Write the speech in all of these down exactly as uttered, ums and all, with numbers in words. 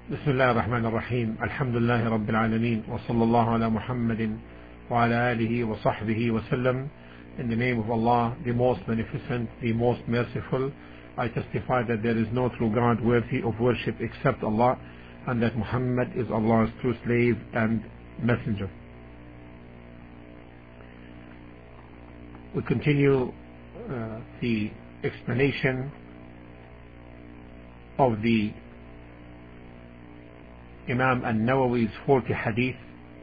بسم الله الرحمن الرحيم. الحمد لله رب العالمين, وصلى الله على محمد وعلى آله وصحبه وسلم. In the name of Allah, the most beneficent, the most merciful, I testify that there is no true God worthy of worship except Allah, and that Muhammad is Allah's true slave and messenger. We continue uh, the explanation of the Imam An-Nawawi's forty hadith,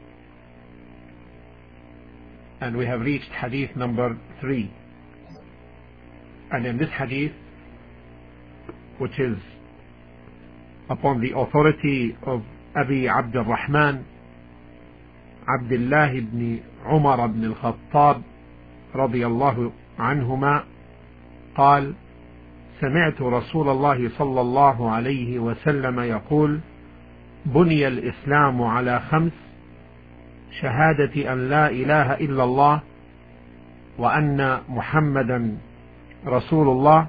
and we have reached hadith number three. And in this hadith, which is upon the authority of Abi Abdul Rahman Abdullah ibn Umar ibn al-Khattab رضي الله عنهما قال: سمعت رسول الله صلى الله عليه وسلم يقول: بني الإسلام على خمس: شهادة أن لا إله إلا الله وأن محمدا رسول الله،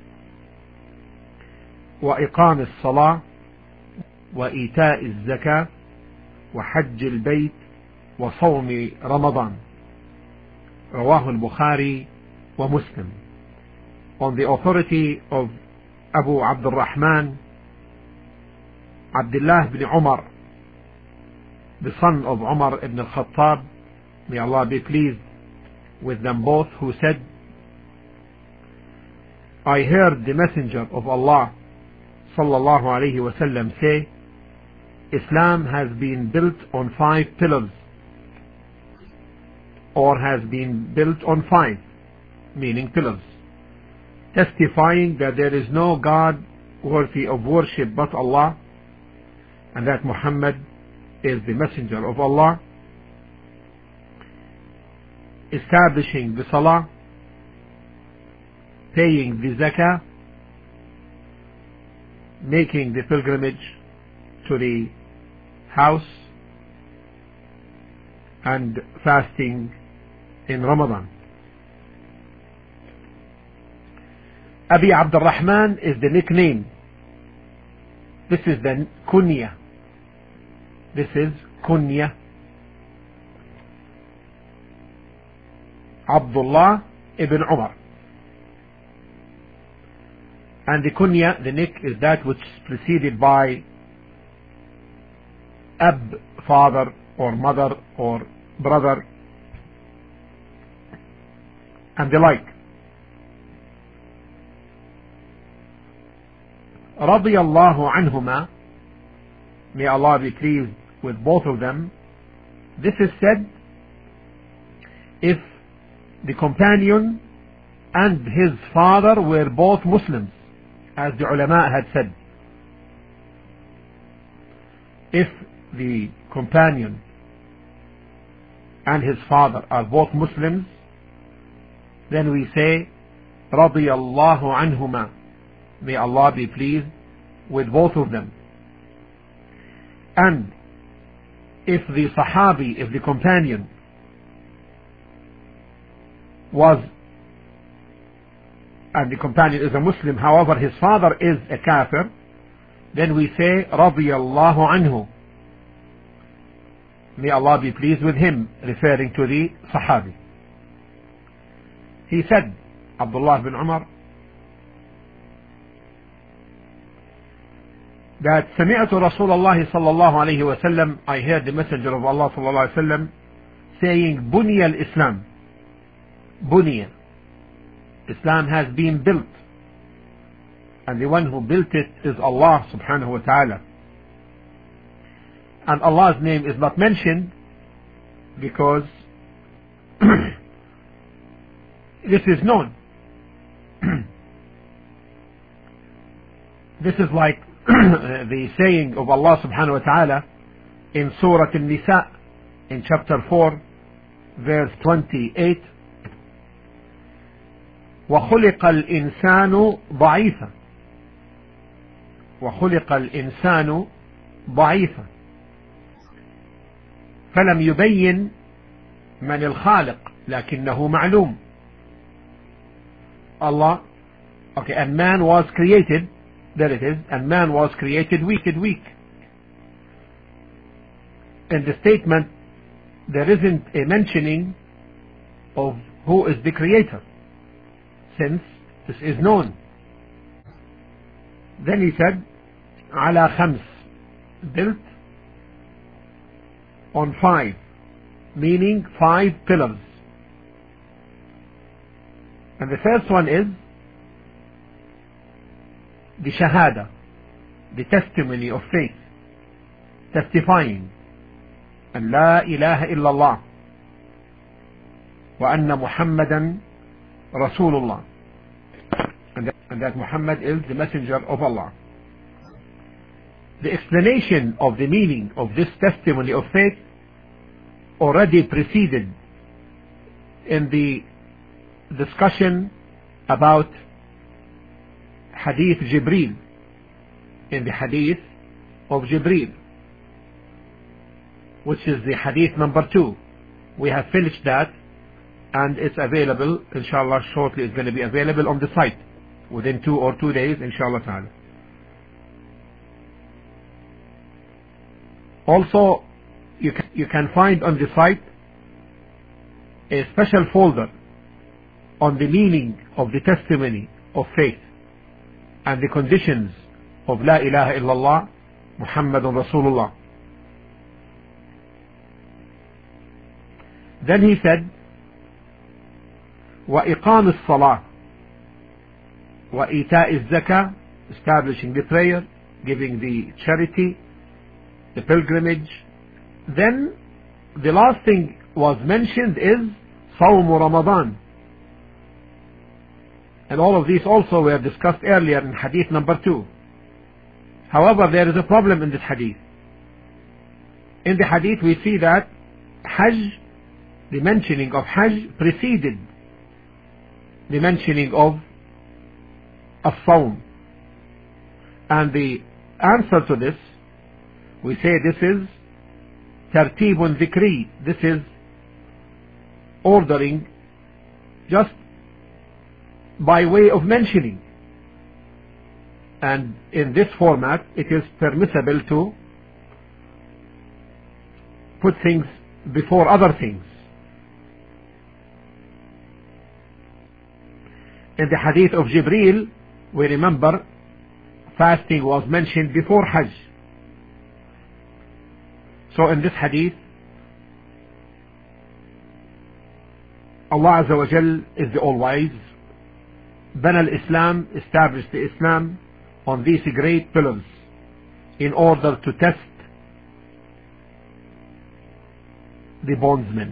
وإقام الصلاة، وإيتاء الزكاة، وحج البيت، وصوم رمضان. رواه البخاري ومسلم. On the authority of Abu Abdul Rahman Abdullah ibn Umar, the son of Umar ibn al-Khattab, may Allah be pleased with them both, who said: I heard the Messenger of Allah sallallahu alayhi wasallam say, Islam has been built on five pillars, or has been built on five, meaning pillars, testifying that there is no God worthy of worship but Allah, and that Muhammad is the messenger of Allah, establishing the salah, paying the zakah, making the pilgrimage to the house, and fasting in Ramadan. Abi Abdul Rahman is the nickname. This is the kunya. This is kunya. Abdullah ibn Umar. And the kunya, the nick, is that which is preceded by ab, father or mother or brother, and the like. رضي الله عنهما, may Allah be pleased with both of them. This is said if the companion and his father were both Muslims, as the ulama had said. If the companion and his father are both Muslims, then we say رضي الله عنهما, may Allah be pleased with both of them. And if the Sahabi, if the companion was, and the companion is a Muslim, however his father is a kafir, then we say رضي الله عنه, may Allah be pleased with him, referring to the Sahabi. He said, Abdullah bin Umar, that سمعت رسول الله صلى الله عليه وسلم, I heard the messenger of Allah صلى الله عليه وسلم saying, بني الإسلام, بني, Islam has been built, and the one who built it is Allah subhanahu wa ta'ala. And Allah's name is not mentioned because this is known. This is like the saying of Allah subhanahu wa ta'ala in Surah An-Nisa in chapter four verse twenty-eight: وخلق الإنسان ضعيفا وخلق الإنسان ضعيفا فلم يبين من الخالق لكنه معلوم. Allah, okay, and man was created, there it is, and man was created wicked, weak. in the statement there isn't a mentioning of who is the creator, since this is known. Then he said, ala khams, built on five, meaning five pillars. And the first one is the shahada, the testimony of faith, testifying an la ilaha illallah wa anna Muhammadan Rasulullah, and that, and that Muhammad is the messenger of Allah. The explanation of the meaning of this testimony of faith already preceded in the discussion about Hadith Jibreel, in the Hadith of Jibreel, which is the Hadith number two. We have finished that, and it's available, inshallah, shortly. It's going to be available on the site within two or two days, inshallah ta'ala. Also, you can, you can find on the site a special folder on the meaning of the testimony of faith and the conditions of La ilaha illallah Muhammadun Rasulullah. Then he said, وإقام الصلاة وإيتاء الزكاة, establishing the prayer, giving the charity, the pilgrimage. Then the last thing was mentioned is صوم Ramadan. And all of these also were discussed earlier in hadith number two. However, there is a problem in this hadith. In the hadith we see that Hajj, the mentioning of Hajj preceded the mentioning of As-Sawm. And the answer to this, we say this is Tartibun Dhikri. This is ordering just by way of mentioning. And in this format, it is permissible to put things before other things. In the hadith of Jibreel, we remember fasting was mentioned before Hajj. So in this hadith, Allah Azza wa Jal is the All-Wise. Bana al-Islam, established the Islam on these great pillars in order to test the bondsmen.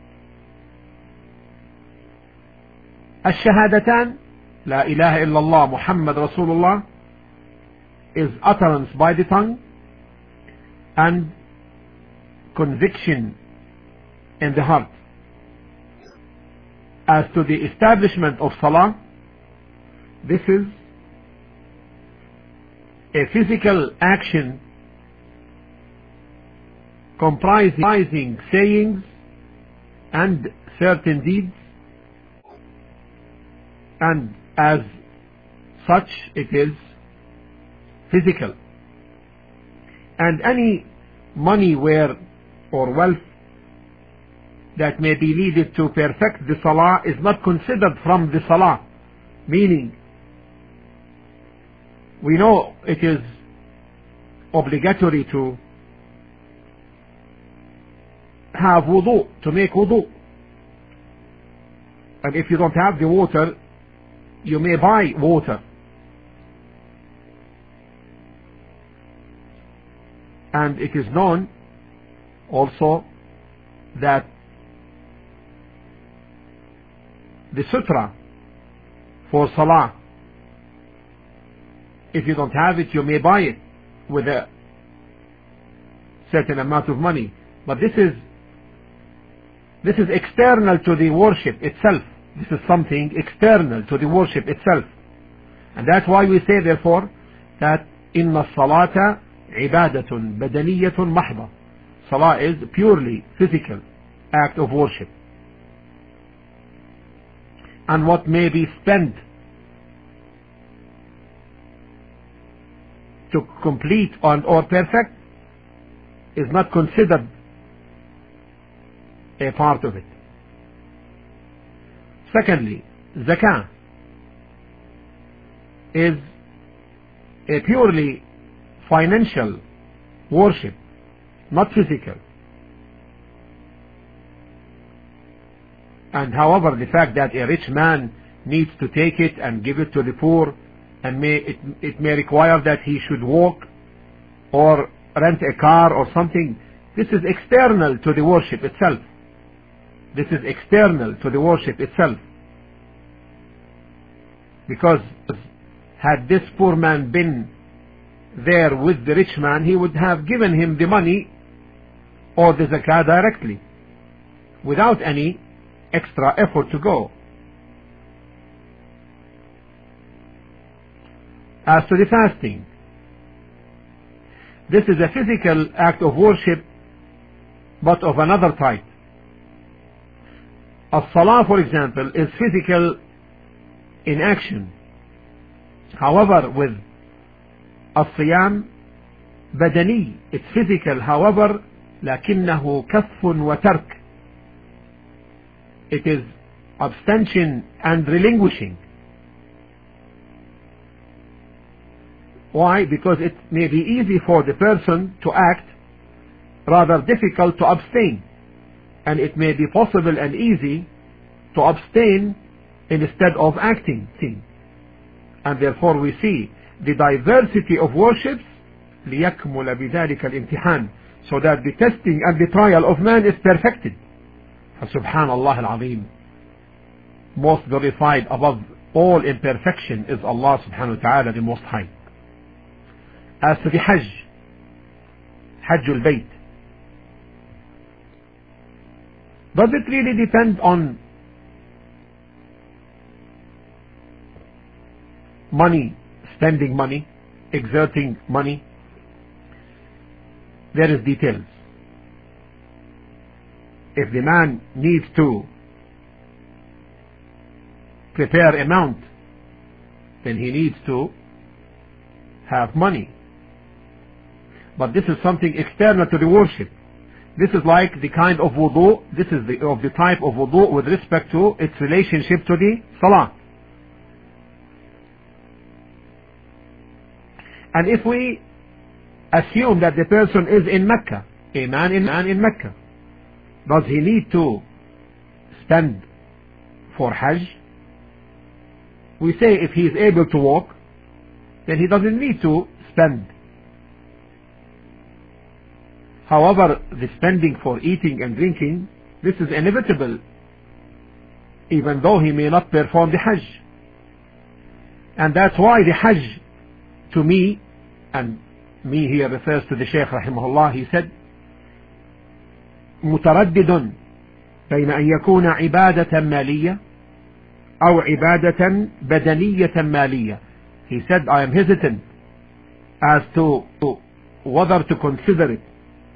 Ash-Shahadatan, La ilaha illallah Muhammad Rasulullah, is utterance by the tongue and conviction in the heart. As to the establishment of Salah, this is a physical action comprising sayings and certain deeds, and as such it is physical. And any money, where or wealth that may be needed to perfect the Salah is not considered from the Salah. Meaning, we know it is obligatory to have wudu, to make wudu. And if you don't have the water, you may buy water. And it is known also that the sutra for Salah, if you don't have it, you may buy it with a certain amount of money. But this is this is external to the worship itself. This is something external to the worship itself. And that's why we say therefore that inna salata ibadatun badaniyatun mahda. Salah is purely physical act of worship. And what may be spent to complete and or perfect is not considered a part of it. Secondly, zakah is a purely financial worship, not physical. And however, the fact that a rich man needs to take it and give it to the poor, and may, it, it may require that he should walk or rent a car or something, this is external to the worship itself. This is external to the worship itself. Because had this poor man been there with the rich man, he would have given him the money or the zakah directly, without any extra effort to go. As to the fasting, this is a physical act of worship, but of another type. As-salah, for example, is physical in action. However, with as-siyam, badani, it's physical. However, لكنه كف وترك. It is abstention and relinquishing. Why? Because it may be easy for the person to act, rather difficult to abstain. And it may be possible and easy to abstain instead of acting. And therefore we see the diversity of worships ليكمل بذلك الامتحان, so that the testing and the trial of man is perfected. Subhanallah al-Azim. Most glorified above all imperfection is Allah subhanahu wa ta'ala, the Most High. As to the Hajj, Hajj al-Bayt, does it really depend on money, spending money, exerting money? There is details. If the man needs to prepare a mount, then he needs to have money. But this is something external to the worship. This is like the kind of wudu, this is the, of the type of wudu with respect to its relationship to the salah. And if we assume that the person is in Mecca, a man in, man in Mecca, does he need to spend for Hajj? We say if he is able to walk, then he doesn't need to spend. However, the spending for eating and drinking, this is inevitable, even though he may not perform the Hajj. And that's why the Hajj, to me, and me here refers to the Shaykh rahimahullah, he said, متردد بين أن يكون عبادة مالية أو عبادة بدنية مالية. He said, I am hesitant as to whether to consider it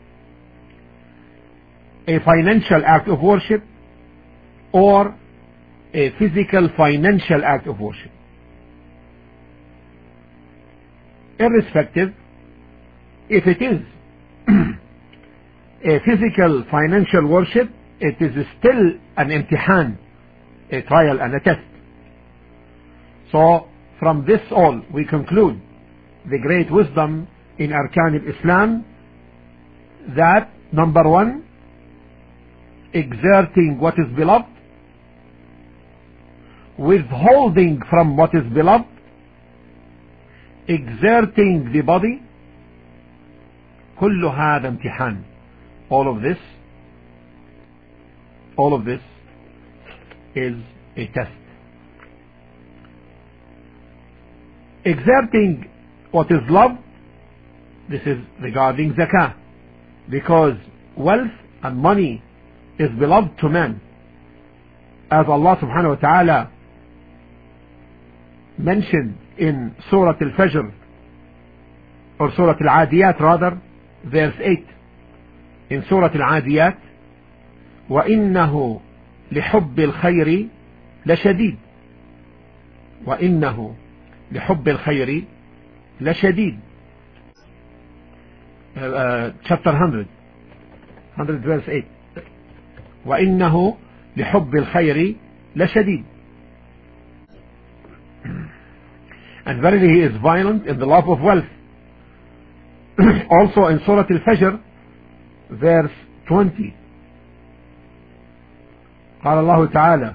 a financial act of worship or a physical financial act of worship. Irrespective, if it is a physical financial worship, it is still an imtihan, a trial and a test. So from this all we conclude the great wisdom in Arkan al-Islam, that number one, exerting what is beloved, withholding from what is beloved, exerting the body, كل هذا امتحان. All of this, all of this is a test. Exerting what is loved, this is regarding zakah, because wealth and money is beloved to man, as Allah subhanahu wa ta'ala mentioned in Surah Al-Fajr, or Surah Al-Adiyat rather, verse eight. In Surah Al-Adiyat, وَإِنَّهُ لِحُبِّ الْخَيْرِ لَشَدِيدٌ وَإِنَّهُ لِحُبِّ الْخَيْرِ لَشَدِيدٌ. uh, uh, chapter one hundred, one hundred verse eight. وإنه لحب الخير لشديد. And verily he is violent in the love of wealth. Also in Surah Al-Fajr, verse twenty, قال الله تعالى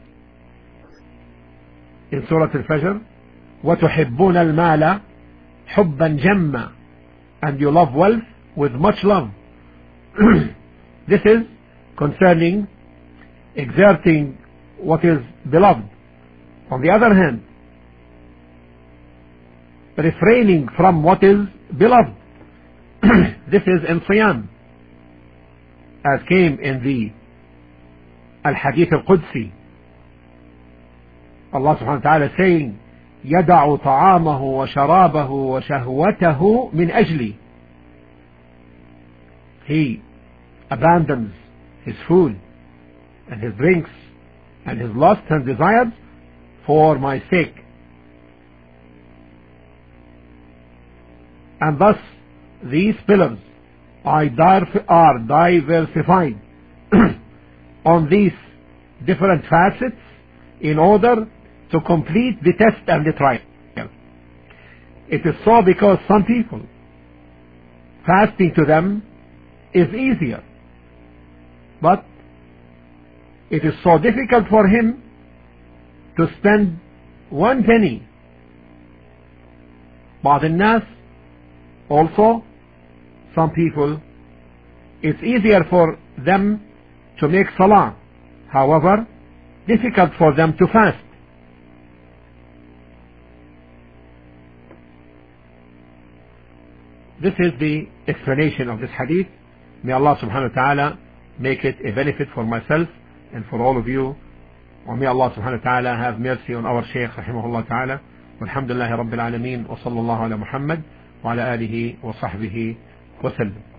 in Surah Al-Fajr, وَتُحِبُّونَ الْمَالَ حُبًّا جَمًّا, and you love wealth with much love. This is concerning exerting what is beloved. On the other hand, refraining from what is beloved. This is in Siyam, as came in the Al-Hadith Al-Qudsi. Allah subhanahu wa ta'ala saying, يَدَعُ طَعَامَهُ وَشَرَابَهُ وَشَهْوَتَهُ مِنْ أَجْلِي. He abandons his food and his drinks and his lusts and desires for my sake. And thus these pillars are diversified on these different facets in order to complete the test and the trial. It is so because some people, fasting to them is easier, but it is so difficult for him to spend one penny. بعض الناس, also some people, it's easier for them to make salah, however difficult for them to fast. This is the explanation of this hadith. May Allah subhanahu wa ta'ala make it a benefit for myself and for all of you. And may Allah subhanahu wa ta'ala have mercy on our Shaykh rahimahullah ta'ala. Walhamdulillahi rabbil alameen, wa sallallahu ala Muhammad wa ala alihi wa sahbihi wa sallam.